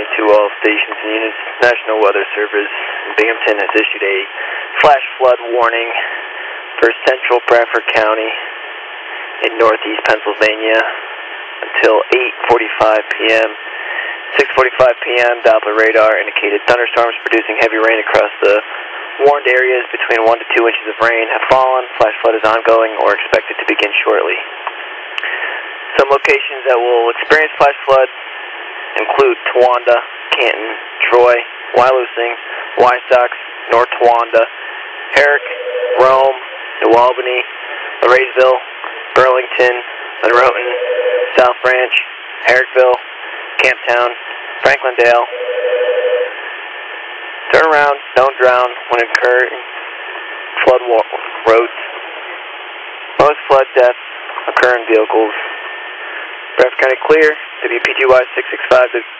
to all stations and units. National Weather Service in Binghamton has issued a flash flood warning for central Bradford County in northeast Pennsylvania until 8:45 p.m. 6:45 p.m. Doppler radar indicated thunderstorms producing heavy rain across the warned areas. Between 1 to 2 inches of rain have fallen. Flash flood is ongoing or expected to begin shortly. Some locations that will experience flash flood include Towanda, Canton, Troy, Wyalusing, Wysocks, North Towanda, Herrick, Rome, New Albany, Larrayville, Burlington, Monroe, South Branch, Herrickville, Camptown, Franklandale. Turn around, don't drown when incurring flood roads. Most flood deaths occur in vehicles. Bradford County clear, WPGY 665